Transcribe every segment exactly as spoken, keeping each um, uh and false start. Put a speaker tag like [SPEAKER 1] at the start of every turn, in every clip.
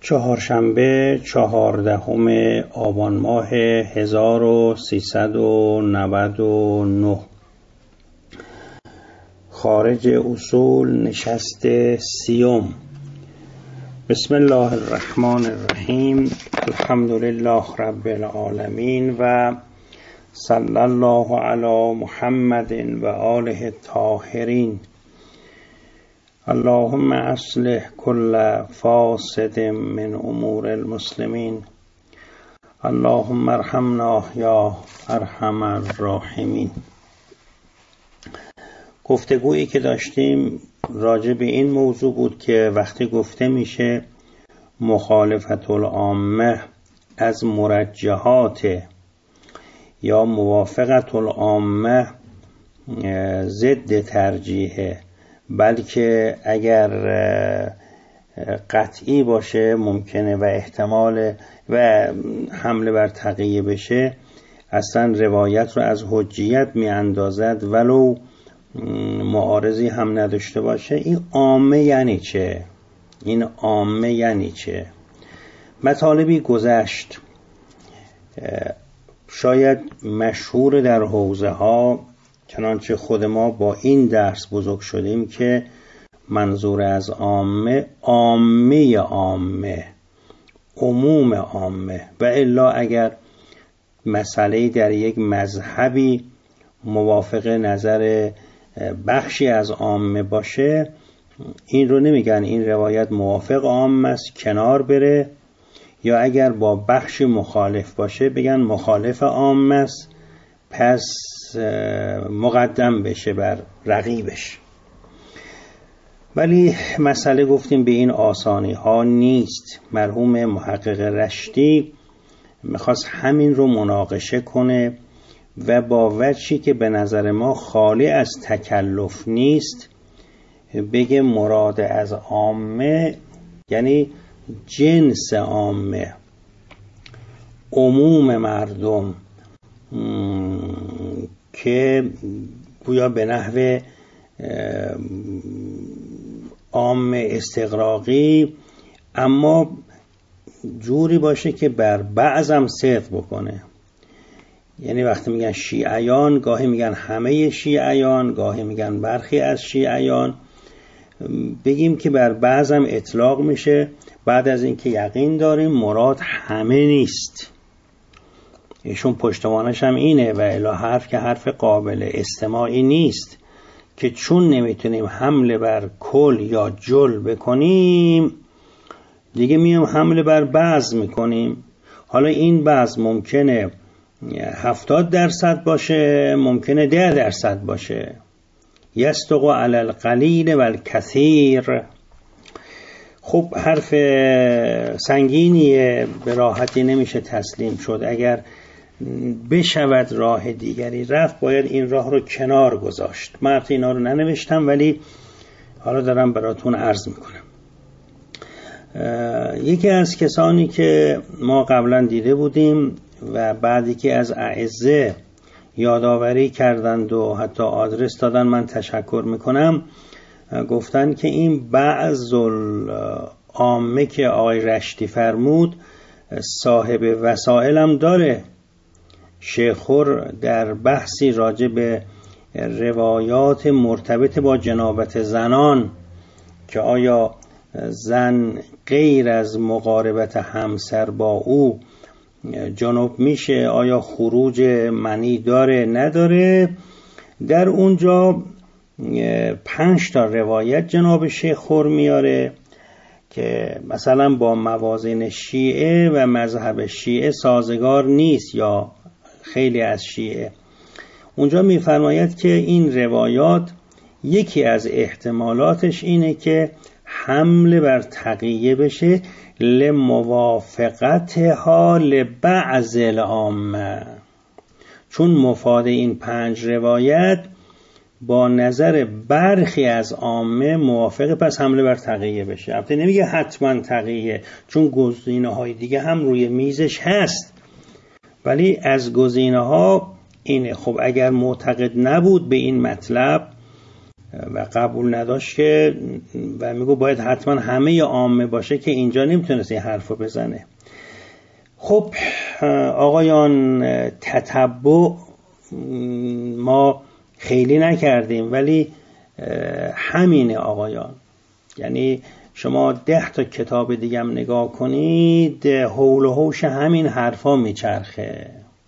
[SPEAKER 1] چهارشنبه چهاردهم آبان ماه هزار و سیصد و نود و نه، خارج اصول نشست سیوم. بسم الله الرحمن الرحیم. الحمدلله رب العالمین و صلی الله علی محمد و آله الطاهرین. اللهم اصلح كل فاسد من امور المسلمین. اللهم ارحمنا یا ارحم الراحمین. گفتگویی که داشتیم راجع به این موضوع بود که وقتی گفته میشه مخالفت العامه از مرجحات یا موافقت العامه ضد ترجیحه، بلکه اگر قطعی باشه ممکنه و احتمال و حمله بر تقیه بشه، اصلا روایت رو از حجیت می اندازد ولو معارضی هم نداشته باشه. این عامه یعنی چه؟ این عامه یعنی چه؟ مطالبی گذشت شاید مشهور در حوزه ها، چنانچه خود ما با این درس بزرگ شدیم که منظور از عامه عامه عامه عموم عامه، و الا اگر مسئله در یک مذهبی موافق نظر بخشی از عامه باشه، این رو نمیگن این روایت موافق عامه است کنار بره، یا اگر با بخشی مخالف باشه بگن مخالف عامه است پس مقدم بشه بر رقیبش. ولی مسئله گفتیم به این آسانی ها نیست. مرحوم محقق رشتی میخواست همین رو مناقشه کنه و با وجهی که به نظر ما خالی از تکلف نیست بگه مراد از عامه یعنی جنس عامه، عموم مردم، که گویا به نحو عام استغراقی، اما جوری باشه که بر بعضم صدق بکنه. یعنی وقتی میگن شیعیان گاهی میگن همه شیعیان، گاهی میگن برخی از شیعیان، بگیم که بر بعضم اطلاق میشه بعد از اینکه یقین داریم مراد همه نیست. ایشون پشتوانش هم اینه و الا حرف که حرف قابل استماعی نیست که چون نمیتونیم حمله بر کل یا جل بکنیم دیگه میام حمله بر بعض میکنیم. حالا این بعض ممکنه هفتاد درصد باشه، ممکنه ده درصد باشه. یستقو علی القلیل و الکثیر. خب حرف سنگینیه، به راحتی نمیشه تسلیم شد. اگر بشود راه دیگری رفت باید این راه رو کنار گذاشت. من البته اینا رو ننوشتم ولی حالا دارم براتون عرض میکنم. یکی از کسانی که ما قبلا دیده بودیم و بعدی که از اعزه یادآوری کردند و حتی آدرس دادن، من تشکر میکنم، گفتن که این بعض العامه که آقای رشتی فرمود صاحب وسائل هم داره. شیخور در بحثی راجع به روایات مرتبط با جنابت زنان که آیا زن غیر از مقاربت همسر با او جنب میشه، آیا خروج منی داره نداره، در اونجا پنج تا روایت جناب شیخور میاره که مثلا با موازین شیعه و مذهب شیعه سازگار نیست یا خیلی از شیعه. اونجا میفرماید که این روایات یکی از احتمالاتش اینه که حمله بر تقیه بشه لموافقت حال بعض العامه، چون مفاد این پنج روایت با نظر برخی از عامه موافقه، پس حمله بر تقیه بشه. البته نمیگه حتما تقیه، چون گزینه‌های دیگه هم روی میزش هست، ولی از گزینه‌ها اینه. خب اگر معتقد نبود به این مطلب و قبول نداشت که و میگو باید حتما همه عامه باشه که اینجا نمیتونست این حرفو بزنه. خب آقایان، تتبع ما خیلی نکردیم ولی همینه آقایان. یعنی شما ده تا کتاب دیگه هم نگاه کنید، حول و حوش همین حرفا میچرخه.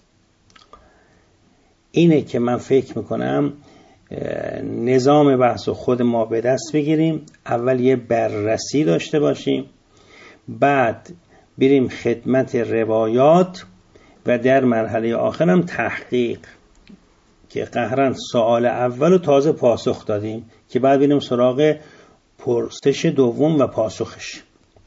[SPEAKER 1] اینه که من فکر میکنم نظام بحث خود ما به دست بگیریم، اول یه بررسی داشته باشیم، بعد بریم خدمت روایات و در مرحله آخرم تحقیق، که قهرن سوال اول رو تازه پاسخ دادیم که بعد بریم سراغ پرسش دوم و پاسخش.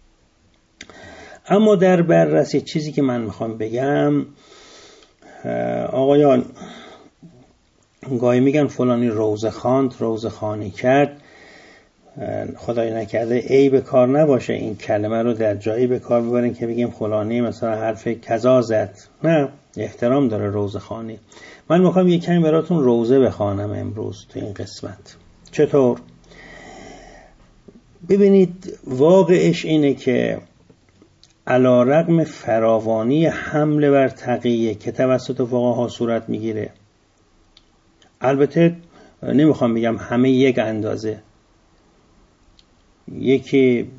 [SPEAKER 1] اما در بررسی چیزی که من میخوام بگم، آقایان گاهی میگن فلانی روزه خواند، روزه خوانی کرد. خدای نکرده ای به کار نباشه این کلمه رو در جایی به کار ببرین که بگیم فلانی مثلا حرف کذا زد. نه، احترام داره روزه خوانی. من میخوام یک کمی براتون روزه بخوانم امروز تو این قسمت. چطور؟ ببینید، واقعش اینه که علی‌رغم فراوانی حمله بر تقیه که توسط فقها صورت میگیره، البته نمیخوام بگم همه یک اندازه، یکی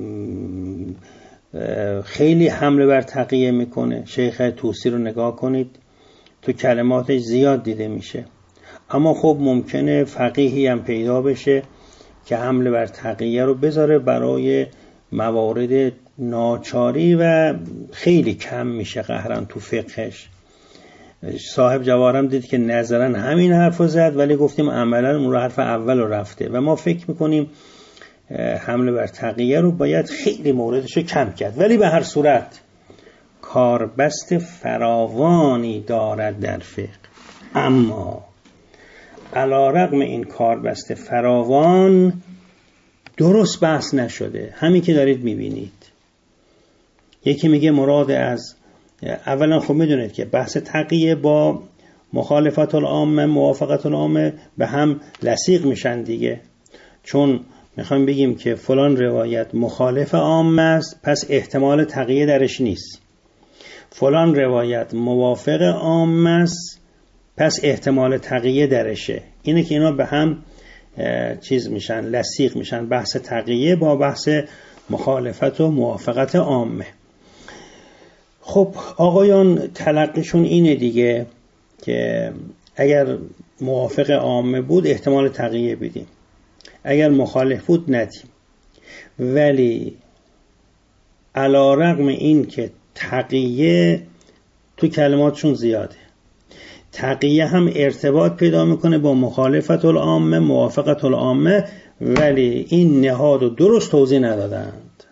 [SPEAKER 1] خیلی حمله بر تقیه میکنه، شیخ طوسی رو نگاه کنید تو کلماتش زیاد دیده میشه، اما خب ممکنه فقیهی هم پیدا بشه که حمله بر تقیه رو بذاره برای موارد ناچاری و خیلی کم میشه قهرن تو فقهش. صاحب جواهرم دید که نظرا همین حرف رو زد ولی گفتیم عملا اون رو حرف اول رو رفته و ما فکر میکنیم حمله بر تقیه رو باید خیلی موردش رو کم کرد، ولی به هر صورت کاربست فراوانی دارد در فقه. اما علی‌رغم این کاربست فراوان درست بحث نشده، همین که دارید میبینید. یکی میگه مراد از، اولا خب میدونید که بحث تقیه با مخالفت العامه، موافقت العامه به هم لصیق میشن دیگه، چون میخوایم بگیم که فلان روایت مخالف عامه است پس احتمال تقیه درش نیست، فلان روایت موافق عامه است پس احتمال تقیه درشه. اینه که اینا به هم چیز میشن، لصیق میشن، بحث تقیه با بحث مخالفت و موافقت عامه. خب آقایان تلقیشون اینه دیگه که اگر موافق عامه بود احتمال تقیه بدیم، اگر مخالف بود ندیم. ولی علی‌رغم این که تقیه تو کلماتشون زیاده، تقیه هم ارتباط پیدا میکنه با مخالفت العامه، موافقت العامه، ولی این نهاد رو درست توضیح ندادند.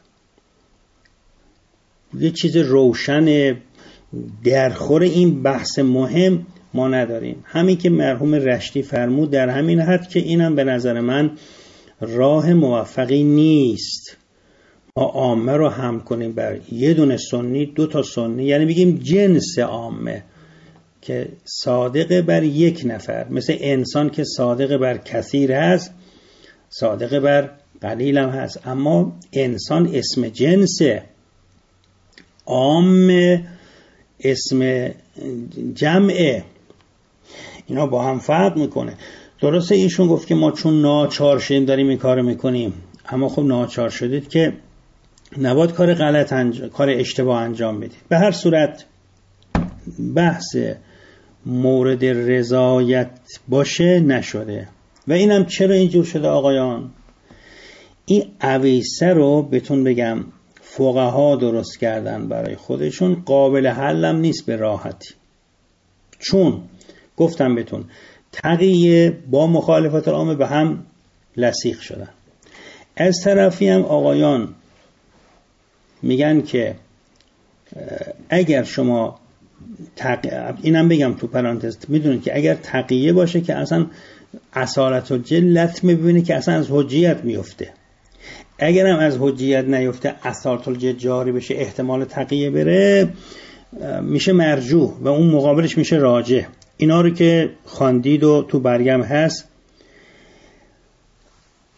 [SPEAKER 1] یه چیز روشن درخور این بحث مهم ما نداریم. همین که مرحوم رشدی فرمود در همین حد که اینم به نظر من راه موفقی نیست. ما عامه رو هم کنیم بر یه دونه سنی، دو تا سنی، یعنی بگیم جنس عامه که صادق بر یک نفر، مثل انسان که صادق بر کثیر هست صادق بر قلیل هم هست، اما انسان اسم جنسه، عام اسم جمعه، اینا با هم فرق میکنه. درسته ایشون گفت که ما چون ناچار شدیم داریم این کار میکنیم، اما خب ناچار شدید که نباید کار غلط انجام، کار اشتباه انجام بدید. به هر صورت بحث مورد رضایت باشه نشده. و اینم چرا اینجور شده آقایان؟ این اویسه رو بهتون بگم فقها درست کردن برای خودشون، قابل حلم نیست به راحتی، چون گفتم بهتون تقیه با مخالفت العامه به هم لصیق شدن. از طرفی هم آقایان میگن که اگر شما تق... اینم بگم تو پرانتز، میدونید که اگر تقیه باشه که اصلا اصالت الجلت میبینه که اصلا از حجیت میفته، اگر هم از حجیت نیفته اصالت الجلت جاری بشه احتمال تقیه بره میشه مرجوح و اون مقابلش میشه راجح. اینا رو که خواندید و تو برگم هست.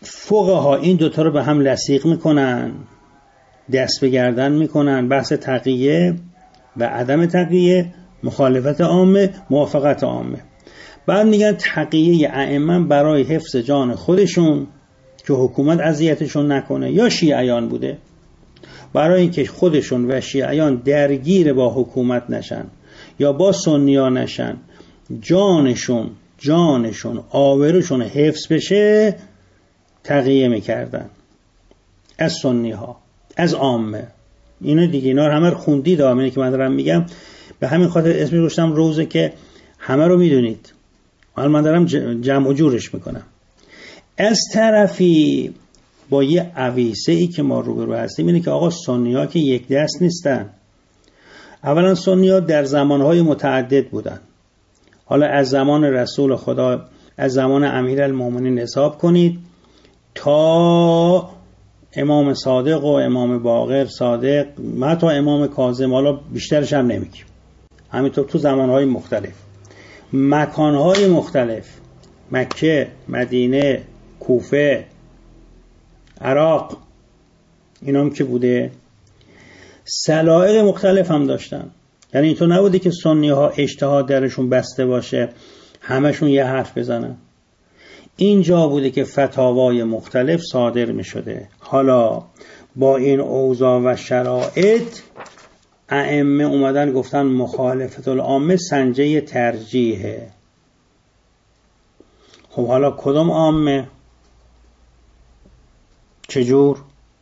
[SPEAKER 1] فقها این دوتا رو به هم لصیق میکنن، دست به گردن میکنن، بحث تقیه و عدم تقیه، مخالفت عامه، موافقت عامه. بعد میگن تقیه ائمه برای حفظ جان خودشون که حکومت اذیتشون نکنه یا شیعیان بوده، برای اینکه خودشون و شیعیان درگیر با حکومت نشن یا با سنی‌ها نشن، جانشون جانشون آبروشون حفظ بشه، تقیه میکردن از سنی‌ها، از عامه. اینو دیگه اینا رو همه رو خوندید، اینه که من دارم میگم. به همین خاطر اسمش گذاشتم روزه که همه رو میدونید. حالا من دارم جمع و جورش میکنم. از طرفی با یه عویسه ای که ما روبرو هستیم اینه که آقا سنی‌ها که یک دست نیستن. اولا سنی‌ها در زمانهای متعدد بودن. حالا از زمان رسول خدا، از زمان امیرالمومنین حساب کنید تا امام صادق و امام باقر صادق، حتی امام کاظم، حالا بیشترش هم نمیگیم، همینطور تو زمانهای مختلف، مکانهای مختلف، مکه، مدینه، کوفه، عراق، اینام که بوده، سلایق مختلف هم داشتن. یعنی اینطور نبوده که سنی ها اجتهاد درشون بسته باشه همشون یه حرف بزنن. اینجا بوده که فتاوای مختلف صادر می شده. حالا با این اوضاع و شرایط ائمه اومدن گفتن مخالفت العامه سنجه ترجیحه. خب حالا کدوم عامه؟ چجور؟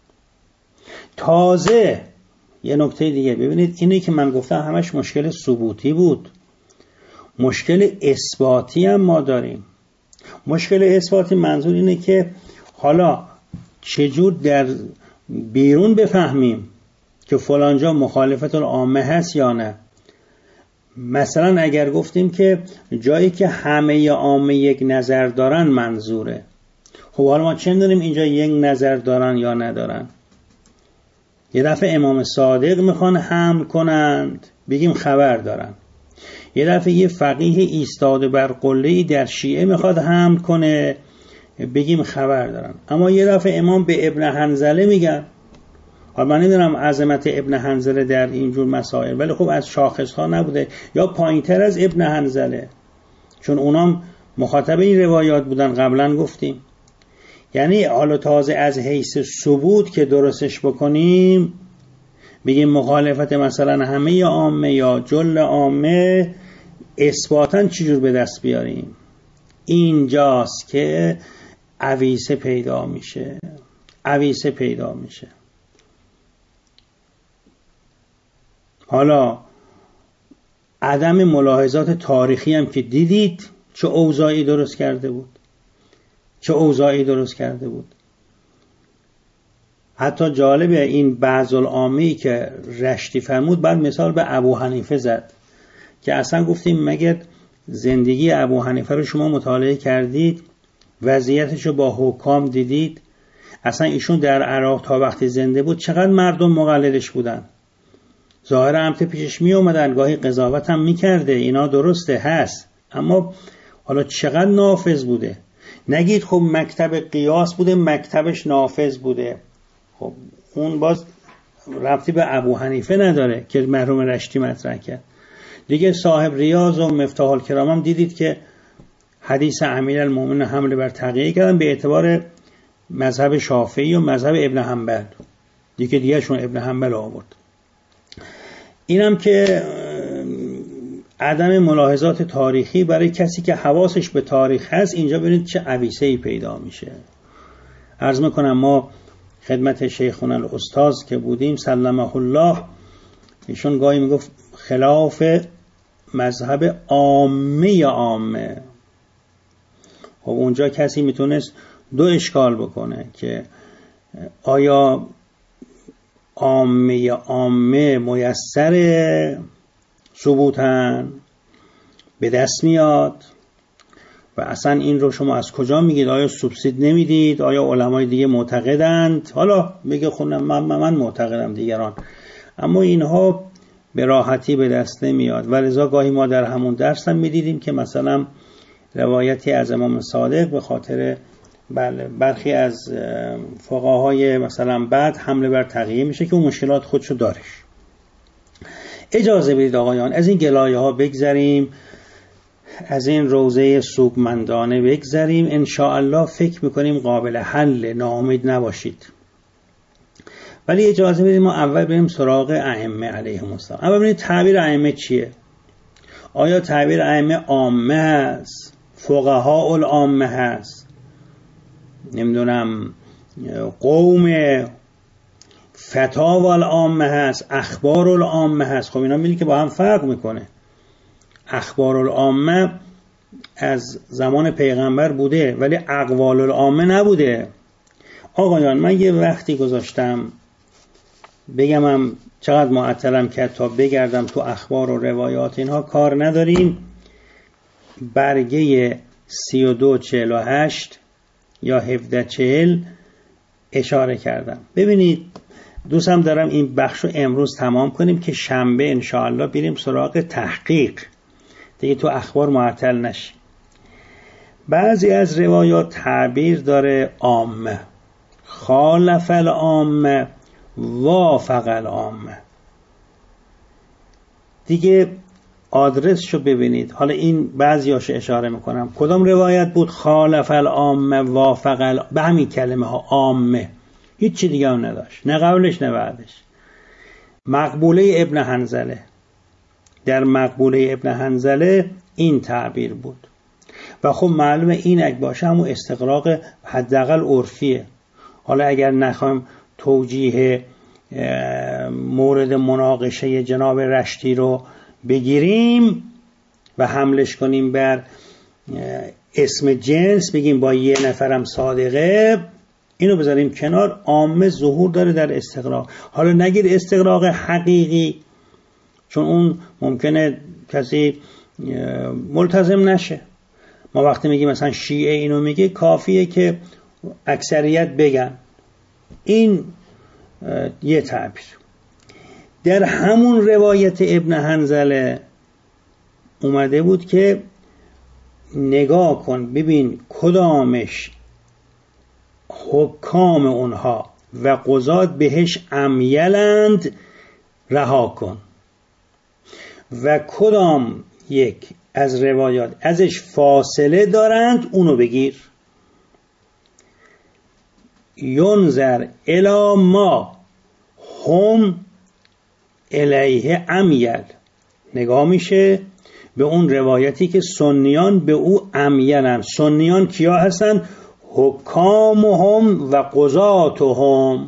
[SPEAKER 1] تازه یه نکته دیگه ببینید، اینه که من گفتم همش مشکل ثبوتی بود، مشکل اثباتی هم ما داریم. مشکل اثباتی منظور اینه که حالا چجور در بیرون بفهمیم که فلانجا مخالفت العامه هست یا نه. مثلا اگر گفتیم که جایی که همه عامه یک نظر دارن منظوره، خب حالا ما چه می‌دونیم اینجا یک نظر دارن یا ندارن؟ یه دفعه امام صادق میخوان حمل کنند، بگیم خبر دارن. یه دفعه یه فقیه ایستاده بر قله‌ای در شیعه میخواد حمل کنه، بگیم خبر دارن. اما یه دفعه امام به ابن حنظله میگن. حالا من نمیدونم عظمت ابن حنظله در اینجور مسائل، ولی خب از شاخصها نبوده یا پایینتر از ابن حنظله، چون اونام مخاطب این روایات بودن، قبلا گفتیم. یعنی حالا تازه از حیث ثبوت که درستش بکنیم، بگیم مخالفت مثلا همه عامه یا جل عامه، اثباتاً چجور به دست بیاریم؟ اینجاست که عویسه پیدا میشه. عویسه پیدا میشه. حالا عدم ملاحظات تاریخی هم که دیدید چه اوضاعی درست کرده بود، چه اوضاعی درست کرده بود. حتی جالبه این بعض العامی که رشتی فرمود، بعد مثال به ابو حنیفه زد که اصلا گفتیم مگر زندگی ابو حنیفه رو شما مطالعه کردید، وضعیتش رو با حکام دیدید؟ اصلا ایشون در عراق تا وقتی زنده بود چقدر مردم مقلدش بودن، ظاهر امت پیشش می اومدن، گاهی قضاوت هم می کرده، اینا درسته هست، اما حالا چقدر نافذ بوده. نگید خب مکتب قیاس بوده مکتبش نافذ بوده، خب اون باز ربطی به ابو حنیفه نداره که مرحوم رشتی مطرح کرد دیگه. صاحب ریاض و مفتاح الکرام هم دیدید که حدیث امیرالمومنین حمله بر تقیه کردن به اعتبار مذهب شافعی و مذهب ابن حنبل دیگه، دیگه شون ابن حنبل آورد. اینم که عدم ملاحظات تاریخی برای کسی که حواسش به تاریخ هست، اینجا ببینید چه عویسه‌ای پیدا میشه. عرض میکنم ما خدمت شیخنا الاستاذ که بودیم سلمه الله، ایشون گاهی میگفت خلاف مذهب عامه عامه. خب اونجا کسی میتونست دو اشکال بکنه که آیا عامه عامه میسر ثبوتن به دست میاد و اصلا این رو شما از کجا میگید؟ آیا سوبسید نمیدید؟ آیا علمای دیگه معتقدند؟ حالا میگه خونم من, من معتقدم، دیگران. اما اینها به راحتی به دست نمیاد و لذا گاهی ما در همون درس هم میدیدیم که مثلا روایتی از امام صادق به خاطر بله برخی از فقهاهای مثلا بعد حمله بر تقیه میشه که اون مشکلات خودشو دارش. اجازه بدید آقایان از این گلایه ها بگذریم، از این روزه سوگمندانه بگذریم، ان شاء الله فکر میکنیم قابل حل، ناامید نباشید. ولی اجازه بدید ما اول بریم سراغ ائمه علیهم السلام. اول ببینید تعبیر ائمه چیه؟ آیا تعبیر ائمه عامه هست؟ فقها العامه هست؟ نمیدونم قوم فتاوی العامه هست؟ اخبار العامه هست؟ خب اینا میبینید که با هم فرق میکنه. اخبار العامه از زمان پیغمبر بوده ولی اقوال العامه نبوده. آقایان من یه وقتی گذاشتم بگمم چقدر معطلم کرد تا بگردم تو اخبار و روایات، اینها کار نداریم. برگه سی و دو چهل و هشت یا هفده چهل اشاره کردم. ببینید دوستم دارم این بخشو امروز تمام کنیم که شنبه انشاءالله بریم سراغ تحقیق، دیگه تو اخبار معطل نشیم. بعضی از روایات تعبیر داره عامه، خالف العامه، وافق العامه. دیگه آدرسشو ببینید. حالا این بعضیاشو اشاره میکنم. کدام روایت بود خالف العامه وافق العامه؟ به همین کلمه ها عامه، هیچ چی دیگه هم نداشت، نه قبلش نه بعدش. مقبوله ابن حنظله، در مقبوله ابن حنظله این تعبیر بود و خب معلومه این اگه باشه همون استقراق حداقل عرفیه. حالا اگر نخوایم توجیه مورد مناقشه جناب رشتی رو بگیریم و حملش کنیم بر اسم جنس، بگیم با یه نفرم صادقه، اینو بذاریم کنار. عامه ظهور داره در استقراق. حالا نگیر استقراق حقیقی، چون اون ممکنه کسی ملتزم نشه. ما وقتی میگیم مثلا شیعه اینو میگه، کافیه که اکثریت بگن. این یه تعبیر. در همون روایت ابن حنظله اومده بود که نگاه کن ببین کدامش حکام اونها و قضات بهش امیلند رها کن و کدام یک از روایات ازش فاصله دارند اونو بگیر. ینظر الی ما هم الیه امیل، نگاه میشه به اون روایتی که سنیان به او امیلن. سنیان کیا هستن؟ حکامهم و قضاتهم.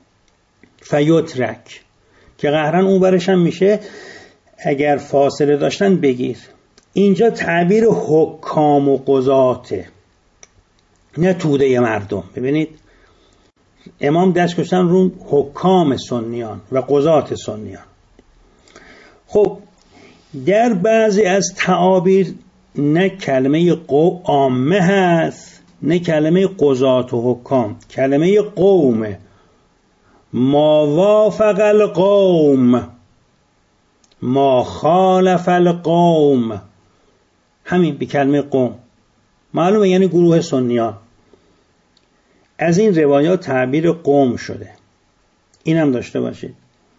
[SPEAKER 1] فیترک که قهرن اون برش هم میشه اگر فاصله داشتن بگیر. اینجا تعبیر حکام و قضاته، نه توده مردم. ببینید امام دست گذاشتن رو حکام سنیان و قضات سنیان. خب در بعضی از تعابیر نه کلمه قو عامه هست نه کلمه قضات و حکام، کلمه قومه. ما وافق القوم ما خالف القوم، همین به کلمه قوم معلومه یعنی گروه سنیان. از این روایات تعبیر قوم شده، این هم داشته باشید.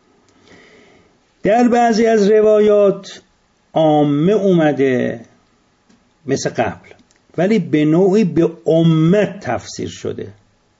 [SPEAKER 1] در بعضی از روایات عامه اومده مثل قبل، ولی به نوعی به امت تفسیر شده،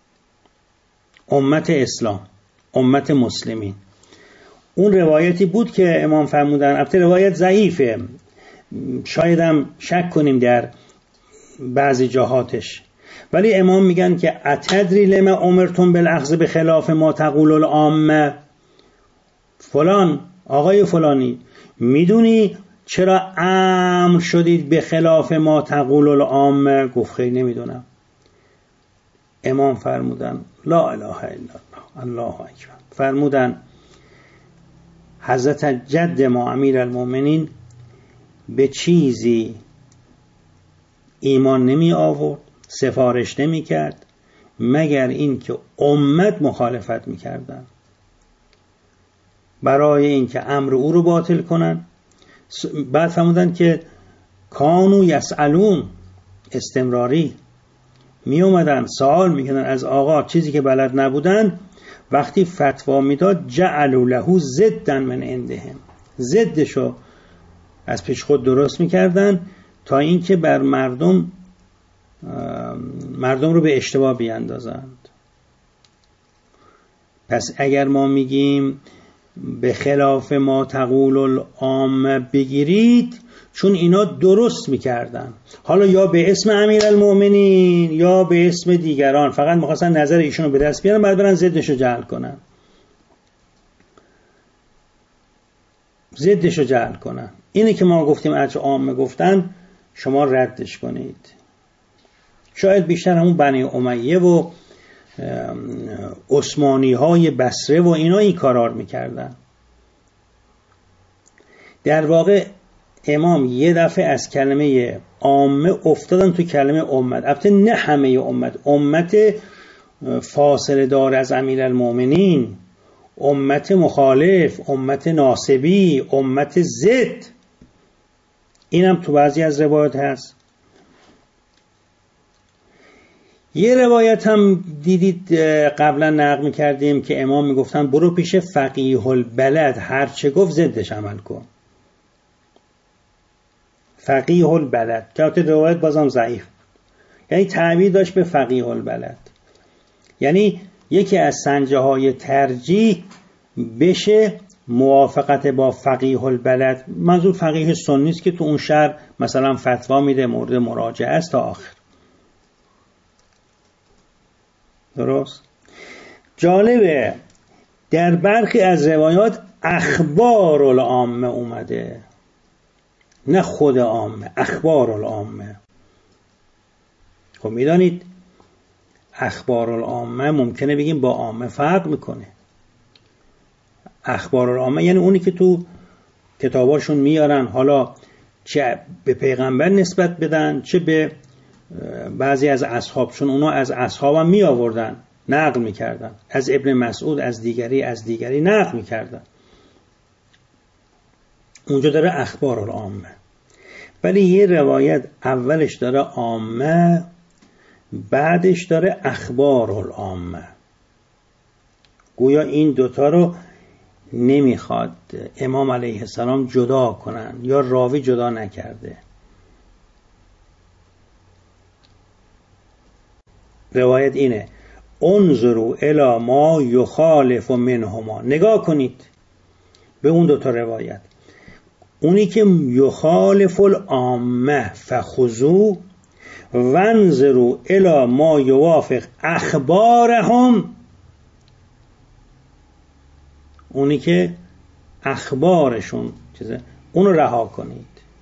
[SPEAKER 1] امت اسلام، امت مسلمین. اون روایتی بود که امام فرمودن، البته روایت ضعیفه، شاید هم شک کنیم در بعضی جهاتش، ولی امام میگن که اتدری لما امرتم بالاخذ بخلاف ما تقول العامه. فلان آقای فلانی میدونی چرا امر شدید به خلاف ما تقول العامه؟ گفت خیلی نمیدونم. امام فرمودن لا اله الا الله، الله اکبر. فرمودن حضرت جد ما امیر المؤمنین به چیزی ایمان نمی آورد، سفارش نمی کرد مگر این که امت مخالفت می کردن برای این که امر او رو باطل کنن. بعد فرمودن که کانو یسالون، استمراری، می اومدن سوال میکنن از آقا چیزی که بلد نبودن، وقتی فتوا میداد جعلوا له ضدا من عندهم، ضدشو از پیش خود درست میکردن تا اینکه بر مردم مردم رو به اشتباه بیاندازند. پس اگر ما میگیم به خلاف ما تقول العامه بگیرید، چون اینا درست میکردن، حالا یا به اسم امیرالمؤمنین یا به اسم دیگران، فقط میخواستن نظر ایشون رو به دست بیارن بعد برن ضدش رو جعل کنن ضدش رو جعل کنن. اینه که ما گفتیم اگه عامه گفتن شما ردش کنید. شاید بیشتر همون بنی امیه و عثمانی های بصره و اینا این کارار میکردن. در واقع امام یه دفعه از کلمه عامه افتادن تو کلمه امت. البته نه همه امت، امت فاصله دار از امیرالمؤمنین، امت مخالف، امت ناصبی، امت ضد، اینم تو بعضی از روایات هست. یه روایت هم دیدید قبلا نقل می‌کردیم که امام میگفتن برو پیش فقیه البلد، هر چه گفت ضدش عمل کن. فقیه البلد که البته روایت بازم ضعیف، یعنی تعبیر داشت به فقیه البلد، یعنی یکی از سنجه های ترجیح بشه موافقت با فقیه البلد. منظور فقیه سنی است که تو اون شهر مثلا فتوا میده، مورد مراجعه است تا آخر. درست؟ جالبه در برخی از روایات اخبار العامه اومده، نه خود عامه، اخبار العامه. خب میدانید اخبار العامه ممکنه بگیم با عامه فرق میکنه. اخبار العامه یعنی اونی که تو کتاباشون میارن، حالا چه به پیغمبر نسبت بدن چه به بعضی از اصحابشون، اونا از اصحاب هم می آوردن نقل میکردن، از ابن مسعود از دیگری از دیگری نقل میکردن. اونجا داره اخبار العامه. ولی یه روایت اولش داره عامه، بعدش داره اخبار العامه. گویا این دوتا رو نمیخواد امام علیه السلام جدا کنن، یا راوی جدا نکرده. روایت اینه انظروا الی ما یخالف منهما، نگاه کنید به اون دوتا روایت، اونی که یخالف العامه فخذوا وانظروا الی ما یوافق اخبارهم، اونی که اخبارشون چیزه اونو رها کنید.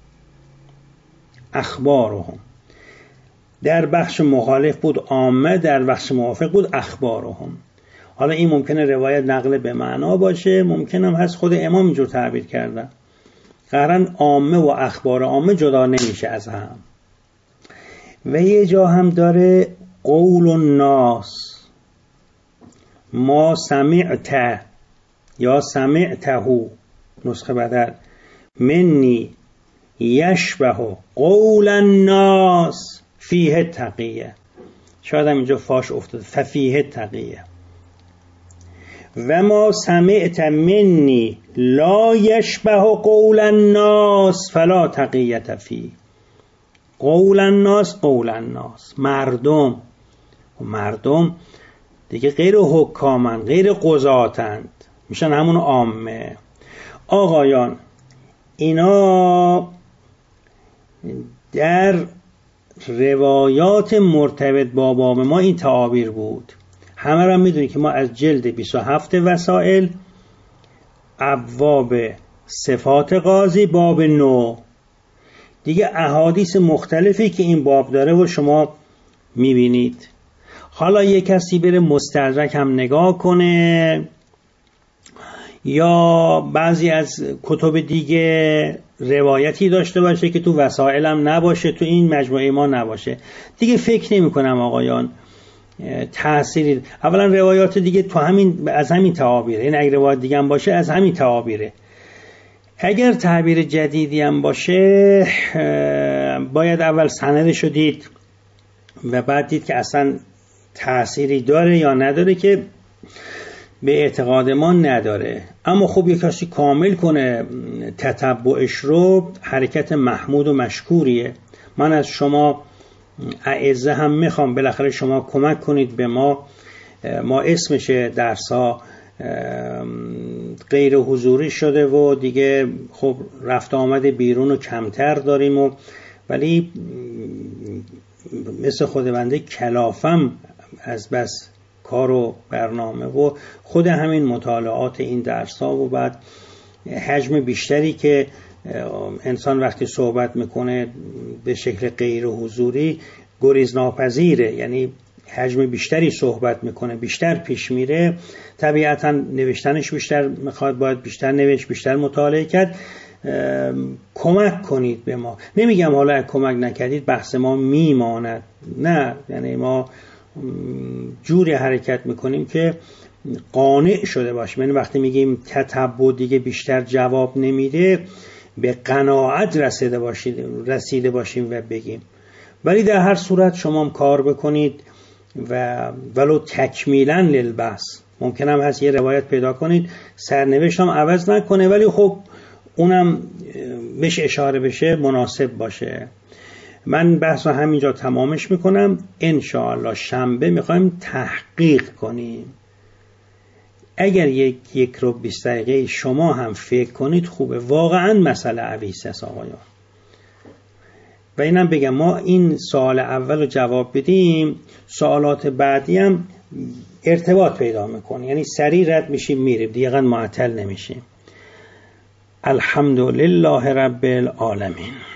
[SPEAKER 1] اخبارهم در بخش مخالف بود عامه، در بخش موافق بود اخبارهم. حالا این ممکنه روایت نقل به معنا باشه، ممکنه هم هست خود امام اینجور تعبیر کردن. قرن عامه و اخبار عامه جدا نمیشه از هم. و یه جا هم داره قول الناس ما سمعت یا سمعته، نسخه بدل، منی یشبه قول الناس فیه تقیه. شاید هم اینجا فاش افتاد، ففیه تقیه. و ما سمعت منی لا یشبه قول الناس فلا تقیه فیه. قول الناس قول الناس، مردم و مردم دیگه غیر حکامن، غیر قضاتند، میشن همون عامه. آقایان اینا در روایات مرتبط با باب ما این تعابیر بود. همه را میدونید که ما از جلد بیست و هفت وسائل ابواب صفات قاضی باب نو دیگه احادیث مختلفی که این باب داره و شما میبینید. حالا یک کسی بره مستدرک هم نگاه کنه یا بعضی از کتب دیگه روایتی داشته باشه که تو وسائل هم نباشه، تو این مجموعه ما نباشه، دیگه فکر نمی کنم آقایان تأثیری. اولا روایات دیگه تو همین از همین تعابیره، این اگه روایت دیگه هم باشه از همین تعابیره. اگر تعبیر جدیدی هم باشه باید اول سندش رو دید، و بعد دید که اصلا تأثیری داره یا نداره، که به اعتقاد ما نداره. اما خب یک کسی کامل کنه تتبعش رو، حرکت محمود و مشکوریه. من از شما اعزه هم میخوام بالاخره شما کمک کنید به ما. ما اسمشه درسا غیر حضوری شده و دیگه خب رفت آمد بیرون و کمتر داریم، و ولی مثل خود بنده کلافم از بس کار و برنامه و خود همین مطالعات این درس ها و بعد حجم بیشتری که انسان وقتی صحبت میکنه به شکل غیر حضوری گریز ناپذیره، یعنی حجم بیشتری صحبت میکنه، بیشتر پیش میره، طبیعتا نوشتنش بیشتر میخواد، باید بیشتر نوشت، بیشتر مطالعه کرد. کمک کنید به ما. نمیگم حالا کمک نکردید بحث ما میماند، نه، یعنی ما جوری حرکت میکنیم که قانع شده باشیم. یعنی وقتی میگیم تتبع دیگه بیشتر جواب نمیده، به قناعت رسیده باشیم رسیده باشیم و بگیم. ولی در هر صورت شما هم کار بکنید و ولو تکمیلا للبحث. ممکن هم هست یه روایت پیدا کنید سرنوشت هم عوض نکنه، ولی خب اونم بهش اشاره بشه مناسب باشه. من بحث رو همینجا تمامش میکنم. انشاءالله شنبه میخوایم تحقیق کنیم. اگر یک یک رو بیست دقیقه شما هم فکر کنید خوبه. واقعا مسئله عویس است آقایان. و اینم بگم ما این سوال اول رو جواب بدیم، سوالات بعدی هم ارتباط پیدا میکنه، یعنی سریع رد میشیم میریم، دیگه معطل نمیشیم. الحمدلله رب العالمین.